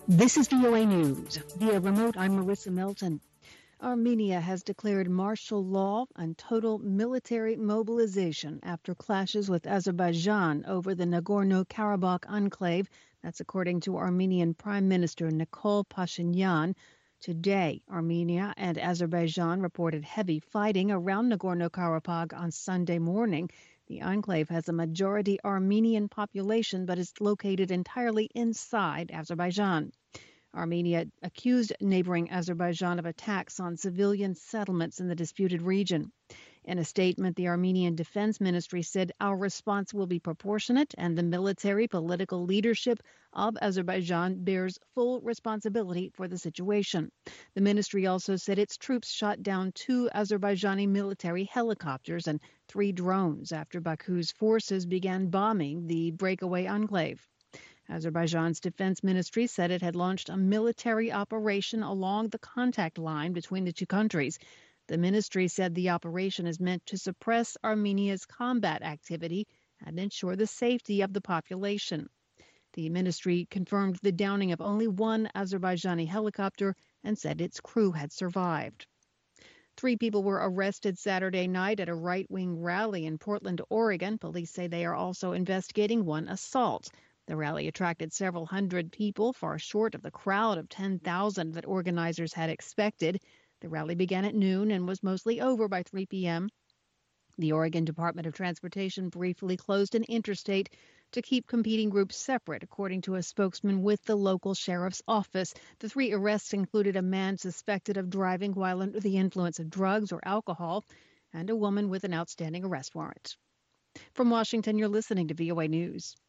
This is VOA News. Via remote, I'm Marissa Melton. Armenia has declared martial law and total military mobilization after clashes with Azerbaijan over the Nagorno-Karabakh enclave. That's according to Armenian Prime Minister Nikol Pashinyan. Today, Armenia and Azerbaijan reported heavy fighting around Nagorno-Karabakh on Sunday morning. The enclave has a majority Armenian population but is located entirely inside Azerbaijan. Armenia accused neighboring Azerbaijan of attacks on civilian settlements in the disputed region. In a statement, the Armenian Defense Ministry said, "Our response will be proportionate and the military political leadership of Azerbaijan bears full responsibility for the situation." The ministry also said its troops shot down 2 Azerbaijani military helicopters and 3 drones after Baku's forces began bombing the breakaway enclave. Azerbaijan's defense ministry said it had launched a military operation along the contact line between the two countries. The ministry said the operation is meant to suppress Armenia's combat activity and ensure the safety of the population. The ministry confirmed the downing of only 1 Azerbaijani helicopter and said its crew had survived. 3 people were arrested Saturday night at a right-wing rally in Portland, Oregon. Police say they are also investigating 1 assault. The rally attracted several hundred people, far short of the crowd of 10,000 that organizers had expected. The rally began at noon and was mostly over by 3 p.m. The Oregon Department of Transportation briefly closed an interstate to keep competing groups separate, according to a spokesman with the local sheriff's office. The 3 arrests included a man suspected of driving while under the influence of drugs or alcohol and a woman with an outstanding arrest warrant. From Washington, you're listening to VOA News.